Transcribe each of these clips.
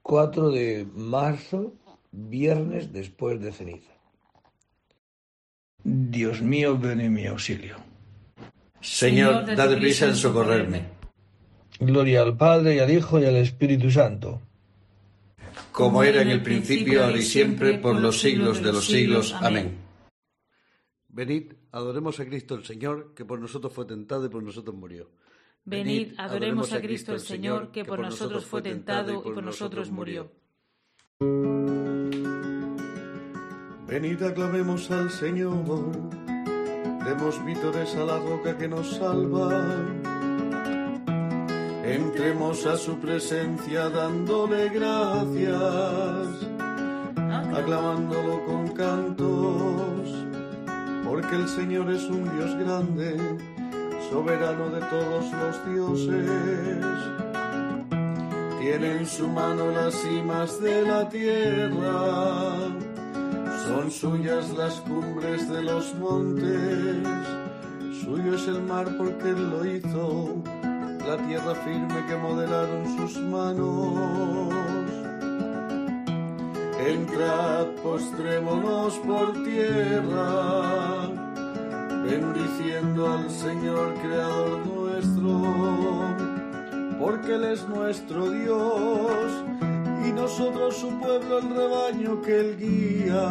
4 de marzo, viernes después de ceniza. Dios mío, ven en mi auxilio. Señor, date prisa en socorrerme. Gloria al Padre, y al Hijo, y al Espíritu Santo. Como era en el principio, ahora y siempre, por los siglos de los siglos. Amén. Venid, adoremos a Cristo el Señor, que por nosotros fue tentado y por nosotros murió. Venid, adoremos a Cristo el Señor, que por nosotros fue tentado y por nosotros murió. Venid, aclamemos al Señor, demos vítores a la roca que nos salva. Entremos a su presencia dándole gracias, aclamándolo con cantos, porque el Señor es un Dios grande, soberano de todos los dioses. Tiene en su mano las cimas de la tierra, son suyas las cumbres de los montes, suyo es el mar porque Él lo hizo, la tierra firme que modelaron sus manos. Entrad, postrémonos por tierra, bendiciendo al Señor Creador nuestro, porque Él es nuestro Dios, y nosotros su pueblo, el rebaño que Él guía.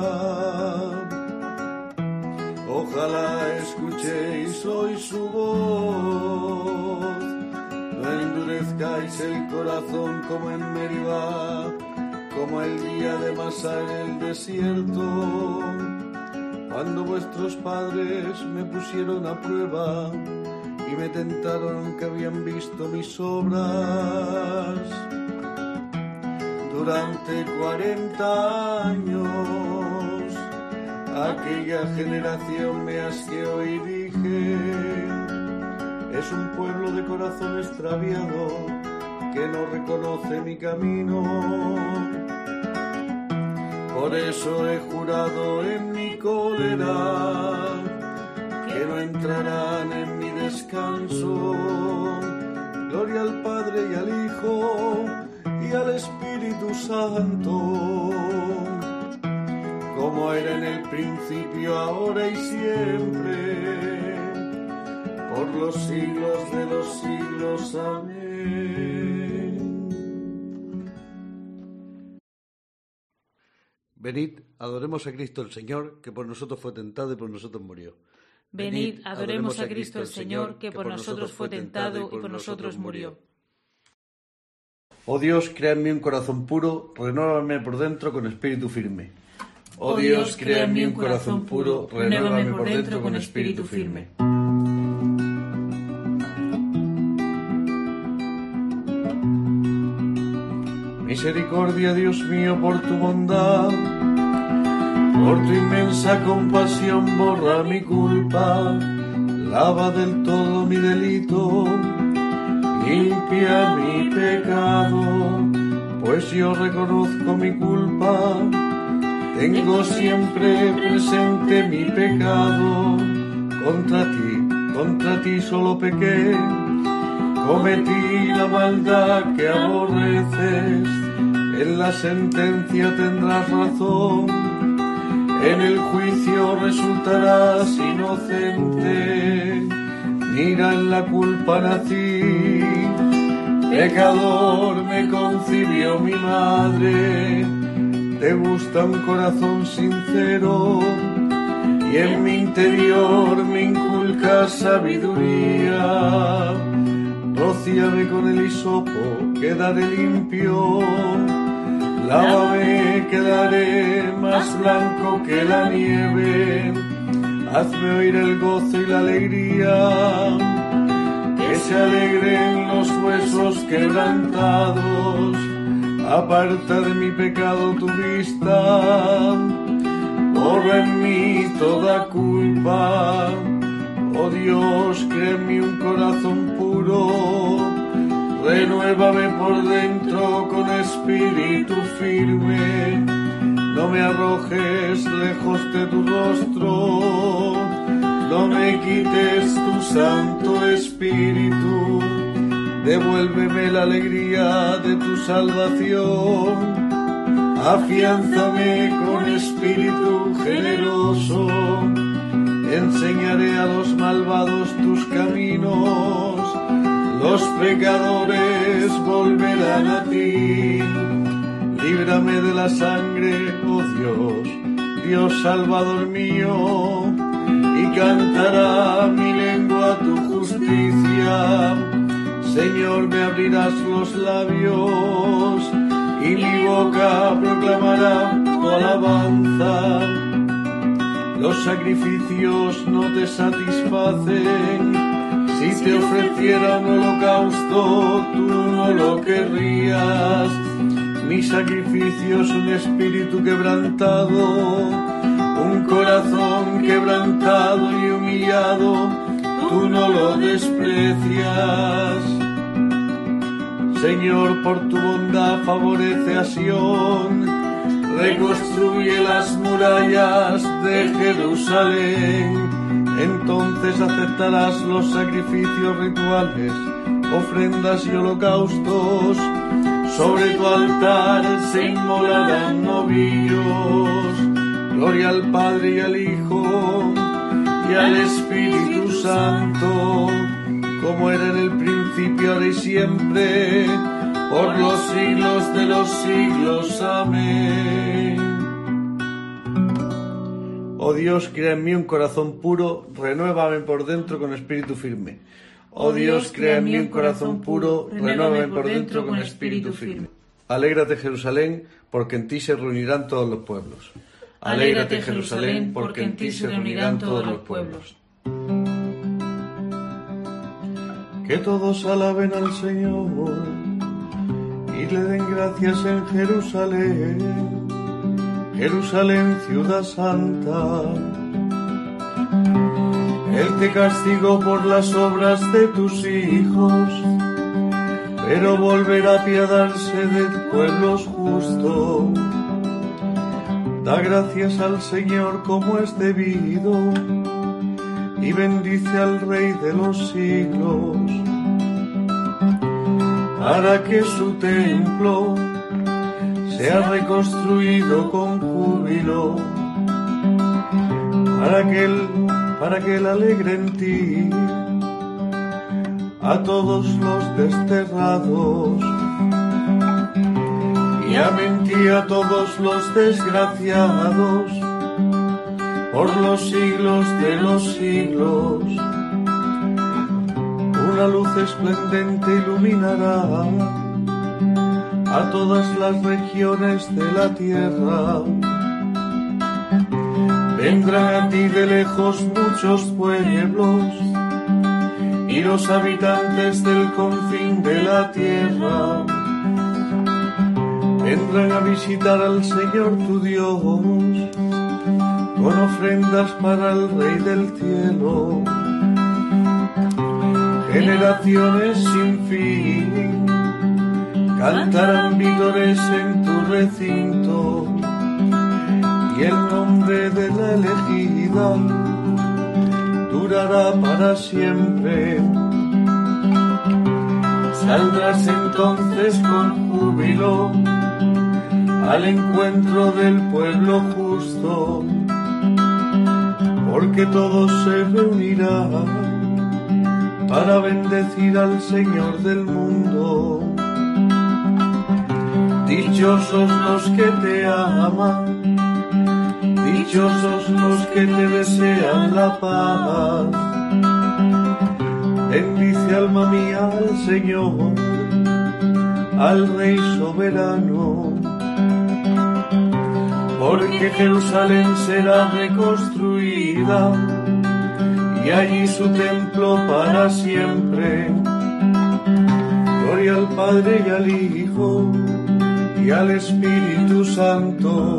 Ojalá escuchéis hoy su voz, no endurezcáis el corazón como en Meribá, como el día de Masá en el desierto, cuando vuestros padres me pusieron a prueba y me tentaron aunque habían visto mis obras. Durante 40 años aquella generación me asqueó y dije: es un pueblo de corazón extraviado que no reconoce mi camino. Por eso he jurado en mi cólera que no entrarán en mi descanso. Gloria al Padre y al Hijo y al Espíritu Santo, como era en el principio, ahora y siempre, por los siglos de los siglos. Amén. Venid, adoremos a Cristo el Señor, que por nosotros fue tentado y por nosotros murió. Venid, adoremos a Cristo el Señor, que por nosotros fue tentado y por nosotros murió. Oh Dios, crea en mí un corazón puro, renuévame por dentro con espíritu firme. Oh Dios, crea en mí un corazón puro, renuévame por dentro con espíritu firme. Misericordia, Dios mío, por tu bondad, por tu inmensa compasión, borra mi culpa, lava del todo mi delito, limpia mi pecado, pues yo reconozco mi culpa, tengo siempre presente mi pecado, contra ti solo pequé, cometí la maldad que aborreces, en la sentencia tendrás razón, en el juicio resultarás inocente, mira en la culpa nací, pecador me concibió mi madre, te gusta un corazón sincero, y en mi interior me inculcas sabiduría, rocíame con el hisopo, quedaré limpio, lávame, quedaré más blanco que la nieve, hazme oír el gozo y la alegría, que se alegren los huesos quebrantados, aparta de mi pecado tu vista, borra en mí toda culpa, oh Dios, crea en mí un corazón puro, renuévame por dentro con espíritu firme, no me arrojes lejos de tu rostro, no me quites tu santo espíritu, devuélveme la alegría de tu salvación. Afiánzame con espíritu generoso, enseñaré a los malvados tus caminos, los pecadores volverán a ti. Líbrame de la sangre, oh Dios, Dios salvador mío, y cantará mi lengua tu justicia. Señor, me abrirás los labios, y mi boca proclamará tu alabanza. Los sacrificios no te satisfacen, si te ofreciera un holocausto, tú no lo querrías. Mi sacrificio es un espíritu quebrantado, un corazón quebrantado y humillado, tú no lo desprecias. Señor, por tu bondad favorece a Sión, reconstruye las murallas de Jerusalén. Entonces aceptarás los sacrificios rituales, ofrendas y holocaustos. Sobre tu altar se inmolarán novillos. Gloria al Padre y al Hijo y al Espíritu Santo, como era en el principio, ahora y siempre, por los siglos de los siglos. Amén. Oh Dios, crea en mí un corazón puro, renuévame por dentro con espíritu firme. Oh Dios, crea en mí un corazón puro, renuévame por dentro con espíritu firme. Alégrate, Jerusalén, porque en ti se reunirán todos los pueblos. Alégrate, Jerusalén, porque en ti se reunirán todos los pueblos. Que todos alaben al Señor y le den gracias en Jerusalén, Jerusalén, ciudad santa. Él te castigó por las obras de tus hijos, pero volverá a apiadarse de pueblos justos. Da gracias al Señor como es debido, y bendice al Rey de los siglos, para que su templo sea reconstruido con júbilo, para que él alegre en ti a todos los desterrados, y ame en ti a todos los desgraciados, por los siglos de los siglos. Una luz esplendente iluminará a todas las regiones de la tierra. Vendrán a ti de lejos muchos pueblos, y los habitantes del confín de la tierra vendrán a visitar al Señor tu Dios, con ofrendas para el Rey del cielo. Generaciones sin fin cantarán vítores en tu recinto, y el nombre de la elegida durará para siempre. Saldrás entonces con júbilo al encuentro del pueblo justo, porque todos se reunirán para bendecir al Señor del mundo. Dichosos los que te aman, dichosos los que te desean la paz. Bendice alma mía al Señor, al Rey soberano, porque Jerusalén será reconstruida y allí su templo para siempre. Gloria al Padre y al Hijo y al Espíritu Santo,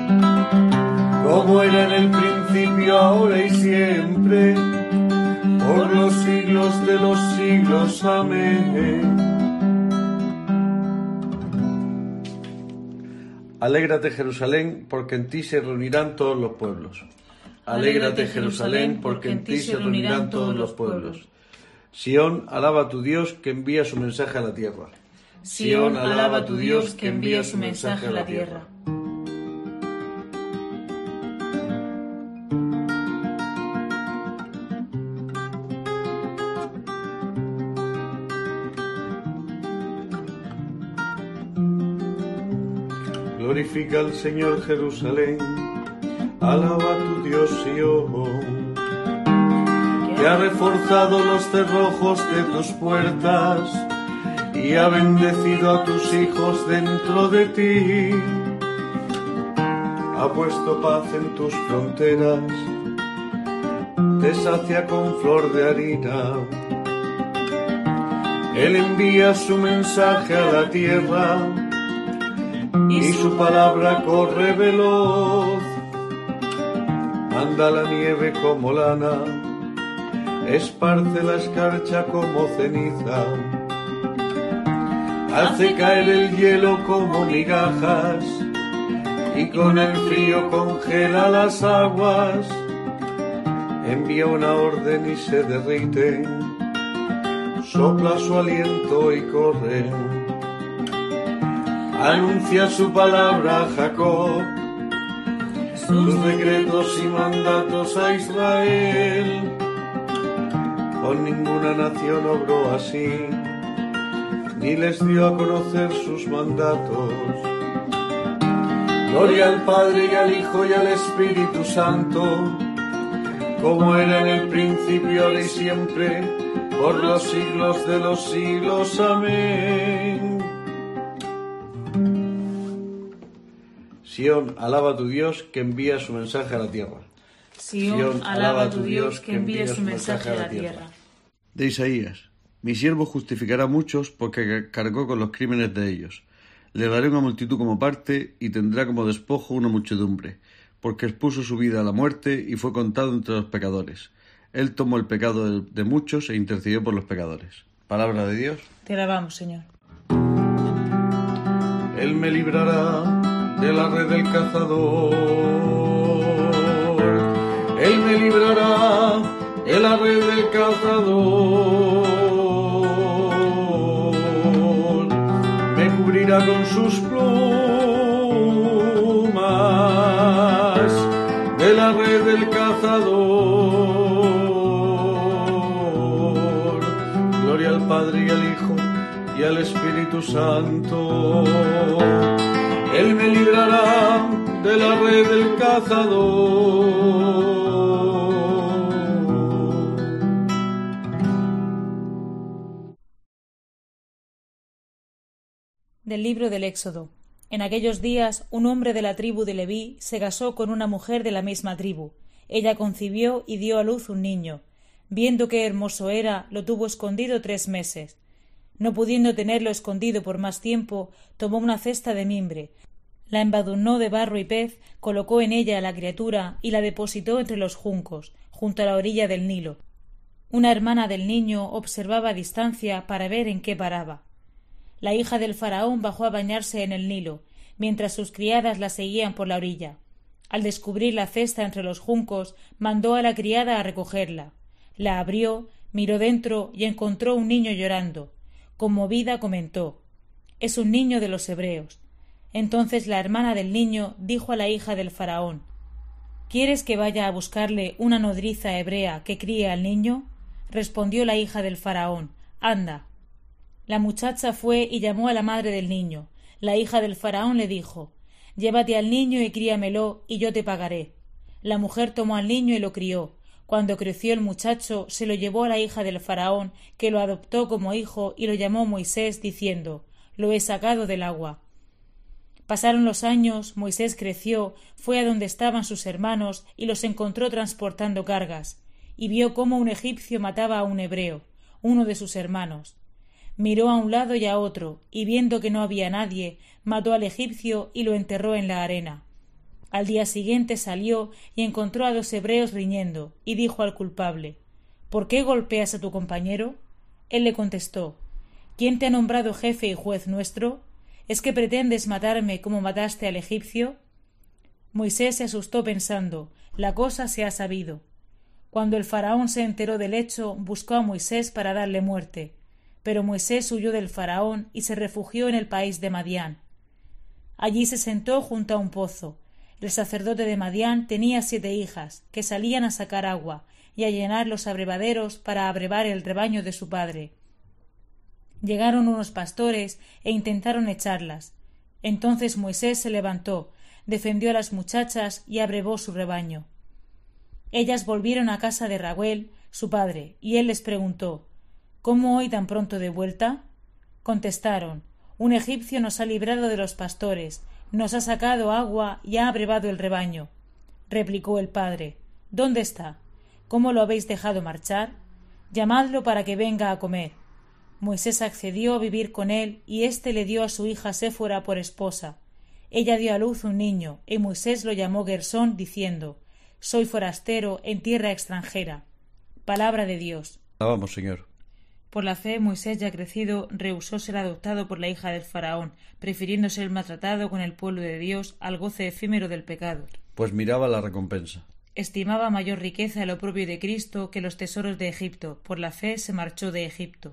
como era en el principio, ahora y siempre, por los siglos de los siglos. Amén. Alégrate, Jerusalén, porque en ti se reunirán todos los pueblos. Alégrate, Jerusalén, porque en ti se reunirán todos los pueblos. Sión, alaba a tu Dios que envía su mensaje a la tierra. Sión, alaba a tu Dios que envía su mensaje a la tierra. Glorifica al Señor Jerusalén, alaba a tu Dios Sión, que ha reforzado los cerrojos de tus puertas y ha bendecido a tus hijos dentro de ti. Ha puesto paz en tus fronteras, te sacia con flor de harina. Él envía su mensaje a la tierra y su palabra corre veloz. Manda la nieve como lana, esparce la escarcha como ceniza. Hace caer el hielo como migajas y con el frío congela las aguas. Envía una orden y se derriten, sopla su aliento y corren. Anuncia su palabra a Jacob, sus decretos y mandatos a Israel. Con ninguna nación obró así, ni les dio a conocer sus mandatos. Gloria al Padre y al Hijo y al Espíritu Santo, como era en el principio, ahora y siempre, por los siglos de los siglos. Amén. Sión, alaba a tu Dios que envía su mensaje a la tierra. Sión, alaba a tu Dios que envía su mensaje a la tierra. De Isaías. Mi siervo justificará a muchos porque cargó con los crímenes de ellos. Le daré una multitud como parte y tendrá como despojo una muchedumbre, porque expuso su vida a la muerte y fue contado entre los pecadores. Él tomó el pecado de muchos e intercedió por los pecadores. Palabra de Dios. Te alabamos, Señor. Él me librará de la red del cazador. Él me librará de la red del cazador. Me cubrirá con sus plumas de la red del cazador. Gloria al Padre y al Hijo y al Espíritu Santo. Él me librará de la red del cazador. Del libro del Éxodo. En aquellos días, un hombre de la tribu de Leví se casó con una mujer de la misma tribu. Ella concibió y dio a luz un niño. Viendo qué hermoso era, lo tuvo escondido 3 meses. No pudiendo tenerlo escondido por más tiempo, tomó una cesta de mimbre, la embadurnó de barro y pez, colocó en ella a la criatura y la depositó entre los juncos, junto a la orilla del Nilo. Una hermana del niño observaba a distancia para ver en qué paraba. La hija del faraón bajó a bañarse en el Nilo, mientras sus criadas la seguían por la orilla. Al descubrir la cesta entre los juncos, mandó a la criada a recogerla. La abrió, miró dentro y encontró un niño llorando. Conmovida comentó: «Es un niño de los hebreos». Entonces la hermana del niño dijo a la hija del faraón: «¿Quieres que vaya a buscarle una nodriza hebrea que críe al niño?». Respondió la hija del faraón: «Anda». La muchacha fue y llamó a la madre del niño. La hija del faraón le dijo: «Llévate al niño y críamelo, y yo te pagaré». La mujer tomó al niño y lo crió. Cuando creció el muchacho, se lo llevó a la hija del faraón, que lo adoptó como hijo y lo llamó Moisés, diciendo: «Lo he sacado del agua». Pasaron los años, Moisés creció, fue a donde estaban sus hermanos y los encontró transportando cargas, y vio cómo un egipcio mataba a un hebreo, uno de sus hermanos. Miró a un lado y a otro, y viendo que no había nadie, mató al egipcio y lo enterró en la arena. Al día siguiente salió y encontró a 2 hebreos riñendo, y dijo al culpable: «¿Por qué golpeas a tu compañero?». Él le contestó: «¿Quién te ha nombrado jefe y juez nuestro? ¿Es que pretendes matarme como mataste al egipcio?». Moisés se asustó pensando: «La cosa se ha sabido». Cuando el faraón se enteró del hecho, buscó a Moisés para darle muerte. Pero Moisés huyó del faraón y se refugió en el país de Madián. Allí se sentó junto a un pozo. El sacerdote de Madián tenía 7 hijas, que salían a sacar agua y a llenar los abrevaderos para abrevar el rebaño de su padre. Llegaron unos pastores e intentaron echarlas. Entonces Moisés se levantó, defendió a las muchachas y abrevó su rebaño. Ellas volvieron a casa de Raguel, su padre, y él les preguntó: ¿Cómo hoy tan pronto de vuelta? Contestaron: Un egipcio nos ha librado de los pastores, nos ha sacado agua y ha abrevado el rebaño. Replicó el padre: ¿Dónde está? ¿Cómo lo habéis dejado marchar? Llamadlo para que venga a comer. Moisés accedió a vivir con él, y éste le dio a su hija Séfora por esposa. Ella dio a luz un niño, y Moisés lo llamó Gersón, diciendo: Soy forastero en tierra extranjera. Palabra de Dios. Alabamos, Señor. Por la fe, Moisés, ya crecido, rehusó ser adoptado por la hija del faraón, prefiriendo ser maltratado con el pueblo de Dios al goce efímero del pecado. Pues miraba la recompensa. Estimaba mayor riqueza el oprobio de Cristo que los tesoros de Egipto. Por la fe se marchó de Egipto.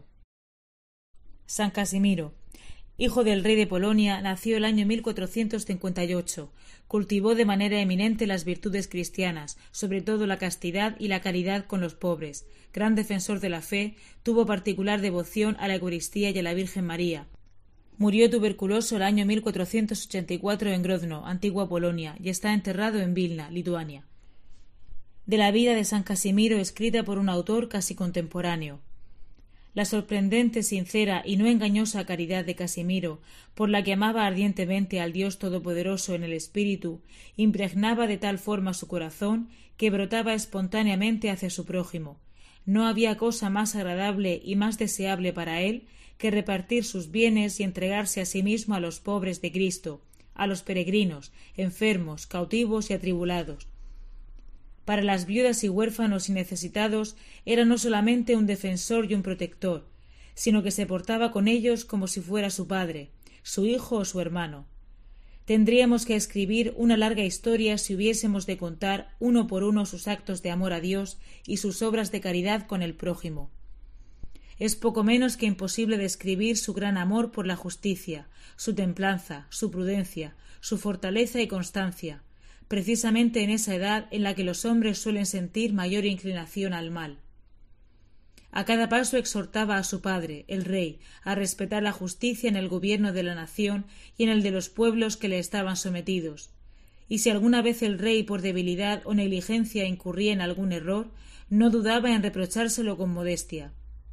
San Casimiro, hijo del rey de Polonia, nació el año 1458. Cultivó de manera eminente las virtudes cristianas, sobre todo la castidad y la caridad con los pobres. Gran defensor de la fe, tuvo particular devoción a la Eucaristía y a la Virgen María. Murió tuberculoso el año 1484 en Grodno, antigua Polonia, y está enterrado en Vilna, Lituania. De la vida de San Casimiro, escrita por un autor casi contemporáneo. La sorprendente, sincera y no engañosa caridad de Casimiro, por la que amaba ardientemente al Dios Todopoderoso en el espíritu, impregnaba de tal forma su corazón que brotaba espontáneamente hacia su prójimo. No había cosa más agradable y más deseable para él que repartir sus bienes y entregarse a sí mismo a los pobres de Cristo, a los peregrinos, enfermos, cautivos y atribulados. Para las viudas y huérfanos y necesitados era no solamente un defensor y un protector, sino que se portaba con ellos como si fuera su padre, su hijo o su hermano. Tendríamos que escribir una larga historia si hubiésemos de contar uno por uno sus actos de amor a Dios y sus obras de caridad con el prójimo. Es poco menos que imposible describir su gran amor por la justicia, su templanza, su prudencia, su fortaleza y constancia, precisamente en esa edad en la que los hombres suelen sentir mayor inclinación al mal. A cada paso exhortaba a su padre, el rey, a respetar la justicia en el gobierno de la nación y en el de los pueblos que le estaban sometidos. Y si alguna vez el rey, por debilidad o negligencia, incurría en algún error, no dudaba en reprochárselo con modestia.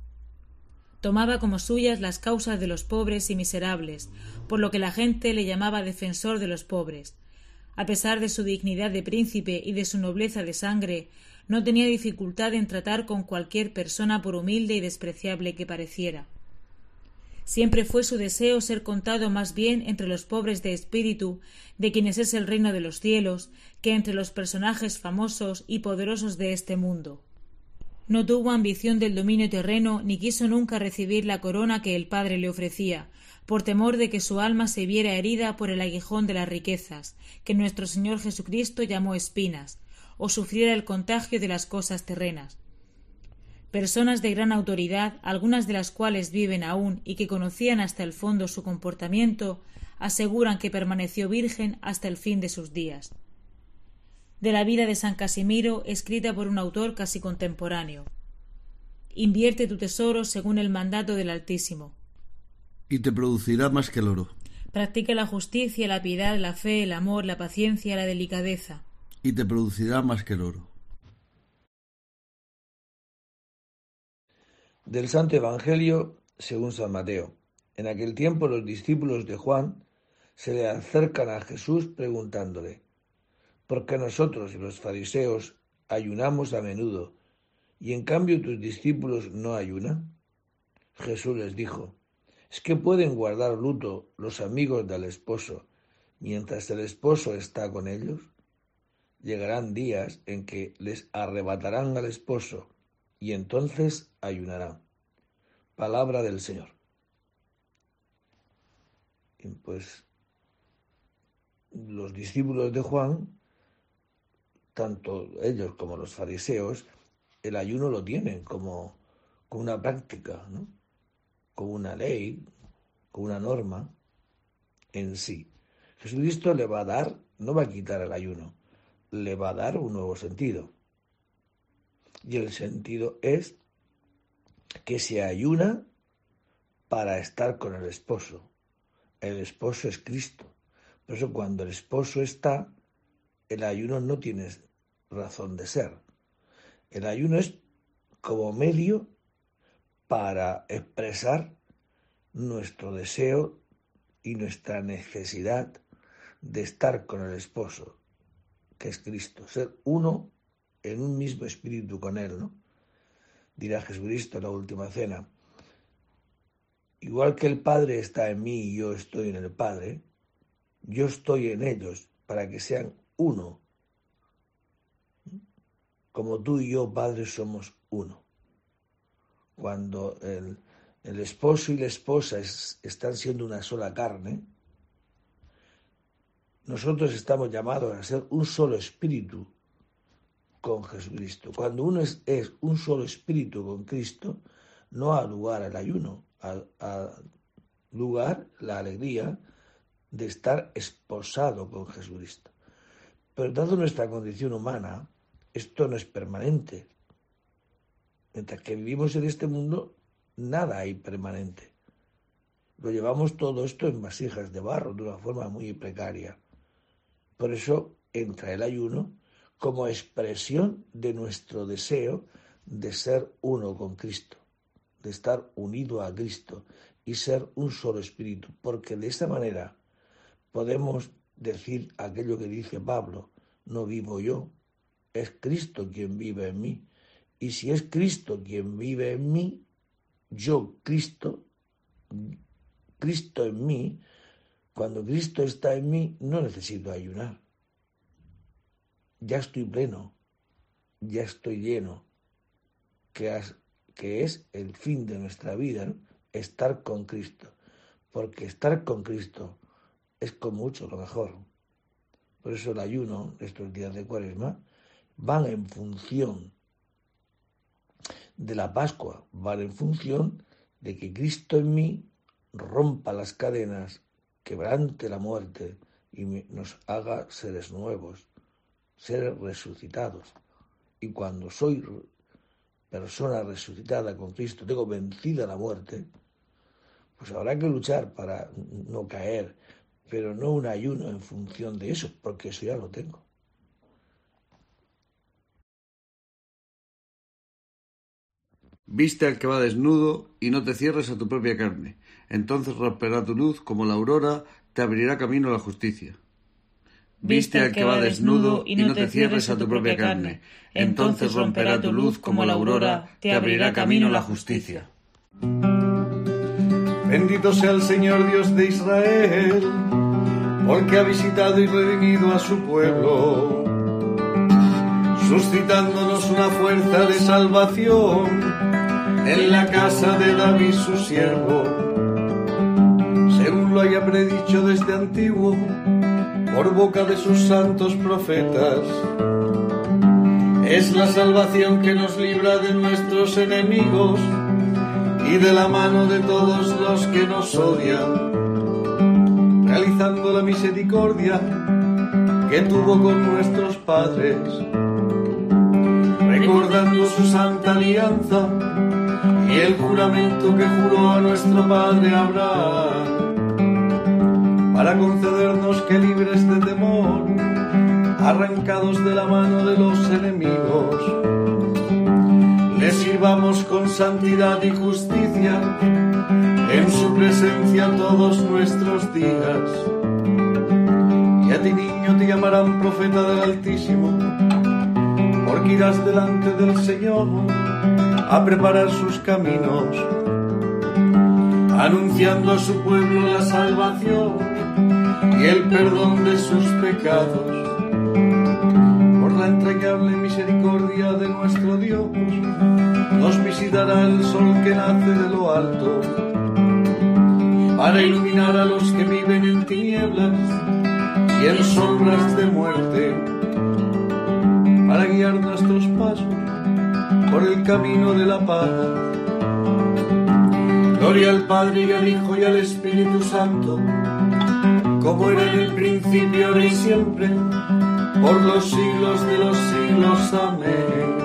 Tomaba como suyas las causas de los pobres y miserables, por lo que la gente le llamaba defensor de los pobres. A pesar de su dignidad de príncipe y de su nobleza de sangre, no tenía dificultad en tratar con cualquier persona por humilde y despreciable que pareciera. Siempre fue su deseo ser contado más bien entre los pobres de espíritu, de quienes es el reino de los cielos, que entre los personajes famosos y poderosos de este mundo. No tuvo ambición del dominio terreno ni quiso nunca recibir la corona que el Padre le ofrecía, por temor de que su alma se viera herida por el aguijón de las riquezas, que nuestro Señor Jesucristo llamó espinas, o sufriera el contagio de las cosas terrenas. Personas de gran autoridad, algunas de las cuales viven aún y que conocían hasta el fondo su comportamiento, aseguran que permaneció virgen hasta el fin de sus días. De la vida de San Casimiro, escrita por un autor casi contemporáneo. Invierte tu tesoro según el mandato del Altísimo. Y te producirá más que el oro. Practica la justicia, la piedad, la fe, el amor, la paciencia, la delicadeza. Y te producirá más que el oro. Del Santo Evangelio según San Mateo. En aquel tiempo los discípulos de Juan se le acercan a Jesús preguntándole: ¿por qué nosotros y los fariseos ayunamos a menudo, y en cambio tus discípulos no ayunan? Jesús les dijo: ¿es que pueden guardar luto los amigos del esposo mientras el esposo está con ellos? Llegarán días en que les arrebatarán al esposo, y entonces ayunarán. Palabra del Señor. Y pues los discípulos de Juan, tanto ellos como los fariseos, el ayuno lo tienen como una práctica, ¿no? Como una ley, como una norma en sí. Jesucristo le va a dar, no va a quitar el ayuno, le va a dar un nuevo sentido. Y el sentido es que se ayuna para estar con el esposo. El esposo es Cristo. Por eso cuando el esposo está, el ayuno no tiene razón de ser. El ayuno es como medio para expresar nuestro deseo y nuestra necesidad de estar con el esposo, que es Cristo, ser uno en un mismo espíritu con él, ¿no? Dirá Jesucristo en la última cena: igual que el Padre está en mí y yo estoy en el Padre, yo estoy en ellos para que sean uno. Como tú y yo, Padre, somos uno. Cuando el esposo y la esposa están siendo una sola carne, nosotros estamos llamados a ser un solo espíritu con Jesucristo. Cuando uno es un solo espíritu con Cristo, no ha lugar al ayuno, ha lugar la alegría de estar esposado con Jesucristo. Pero dado nuestra condición humana, esto no es permanente. Mientras que vivimos en este mundo, nada hay permanente. Lo llevamos todo esto en vasijas de barro de una forma muy precaria. Por eso entra el ayuno como expresión de nuestro deseo de ser uno con Cristo, de estar unido a Cristo y ser un solo espíritu, porque de esa manera podemos decir aquello que dice Pablo: no vivo yo, es Cristo quien vive en mí. Y si es Cristo quien vive en mí, yo, Cristo en mí, cuando Cristo está en mí, no necesito ayunar. Ya estoy pleno, ya estoy lleno, que es el fin de nuestra vida, ¿no? Estar con Cristo, porque estar con Cristo es con mucho lo mejor. Por eso el ayuno, estos días de Cuaresma, van en función de la Pascua, van en función de que Cristo en mí rompa las cadenas, quebrante la muerte y nos haga seres nuevos, seres resucitados. Y cuando soy persona resucitada con Cristo, tengo vencida la muerte, pues habrá que luchar para no caer, pero no un ayuno en función de eso, porque eso ya lo tengo. Viste al que va desnudo y no te cierres a tu propia carne. Entonces romperá tu luz como la aurora, te abrirá camino a la justicia. Viste al que va desnudo y no te cierres a tu propia carne. Entonces romperá tu luz como la aurora, te abrirá camino a la justicia. Bendito sea el Señor Dios de Israel, porque ha visitado y redimido a su pueblo, suscitándonos una fuerza de salvación en la casa de David su siervo, según lo haya predicho desde antiguo por boca de sus santos profetas. Es la salvación que nos libra de nuestros enemigos y de la mano de todos los que nos odian, realizando la misericordia que tuvo con nuestros padres, recordando su santa alianza y el juramento que juró a nuestro padre Abraham, para concedernos que libres de temor, arrancados de la mano de los enemigos, le sirvamos con santidad y justicia en su presencia todos nuestros días. Y a ti, niño, te llamarán profeta del Altísimo, porque irás delante del Señor a preparar sus caminos, anunciando a su pueblo la salvación y el perdón de sus pecados. Por la entrañable misericordia de nuestro Dios, nos visitará el sol que nace de lo alto, para iluminar a los que viven en tinieblas y en sombras de muerte, para guiar nuestros pasos por el camino de la paz. Gloria al Padre y al Hijo y al Espíritu Santo, como era en el principio, ahora y siempre, por los siglos de los siglos. Amén.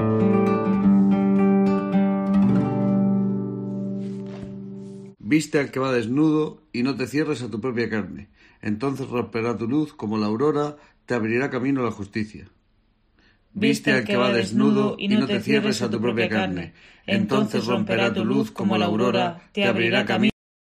Viste al que va desnudo y no te cierres a tu propia carne. Entonces romperá tu luz como la aurora, te abrirá camino a la justicia. Viste al que va desnudo y no te cierres a tu propia carne. Entonces romperá tu luz como la aurora, te abrirá camino.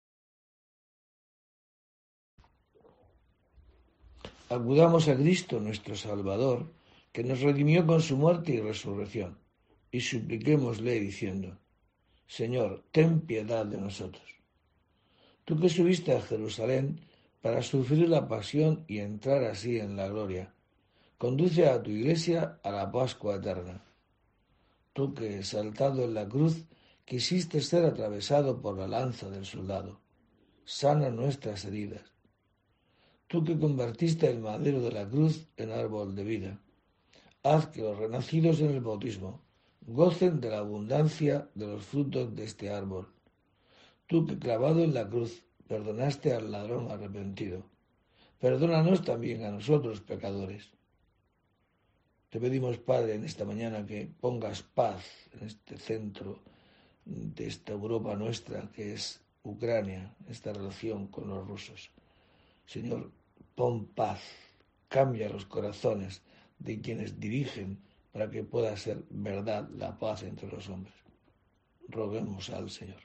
Acudamos a Cristo, nuestro Salvador, que nos redimió con su muerte y resurrección, y supliquémosle diciendo: Señor, ten piedad de nosotros. Tú que subiste a Jerusalén para sufrir la pasión y entrar así en la gloria, conduce a tu Iglesia a la Pascua eterna. Tú que, saltado en la cruz, quisiste ser atravesado por la lanza del soldado, sana nuestras heridas. Tú que convertiste el madero de la cruz en árbol de vida, haz que los renacidos en el bautismo gocen de la abundancia de los frutos de este árbol. Tú que, clavado en la cruz, perdonaste al ladrón arrepentido, perdónanos también a nosotros pecadores. Te pedimos, Padre, en esta mañana que pongas paz en este centro de esta Europa nuestra que es Ucrania, esta relación con los rusos. Señor, pon paz, cambia los corazones de quienes dirigen para que pueda ser verdad la paz entre los hombres. Roguemos al Señor.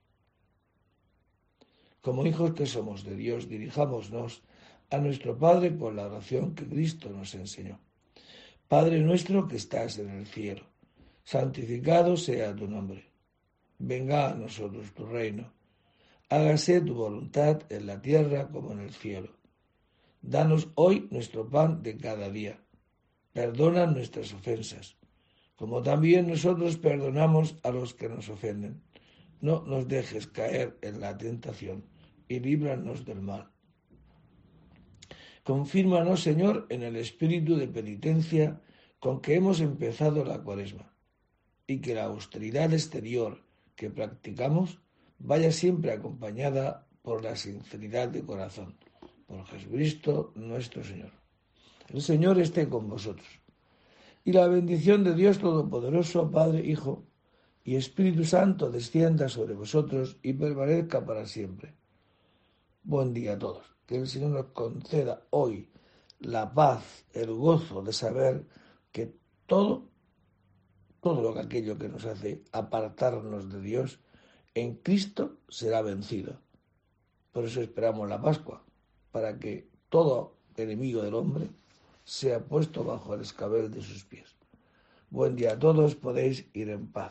Como hijos que somos de Dios, dirijámonos a nuestro Padre por la oración que Cristo nos enseñó. Padre nuestro que estás en el cielo, santificado sea tu nombre. Venga a nosotros tu reino. Hágase tu voluntad en la tierra como en el cielo. Danos hoy nuestro pan de cada día. Perdona nuestras ofensas, como también nosotros perdonamos a los que nos ofenden. No nos dejes caer en la tentación y líbranos del mal. Confírmanos, Señor, en el espíritu de penitencia con que hemos empezado la Cuaresma, y que la austeridad exterior que practicamos vaya siempre acompañada por la sinceridad de corazón. Por Jesucristo nuestro Señor. El Señor esté con vosotros. Y la bendición de Dios Todopoderoso, Padre, Hijo y Espíritu Santo descienda sobre vosotros y permanezca para siempre. Buen día a todos. Que el Señor nos conceda hoy la paz, el gozo de saber que todo aquello que nos hace apartarnos de Dios, en Cristo será vencido. Por eso esperamos la Pascua, para que todo enemigo del hombre sea puesto bajo el escabel de sus pies. Buen día a todos, podéis ir en paz.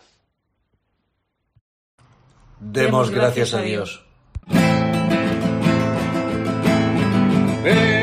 Demos gracias a Dios.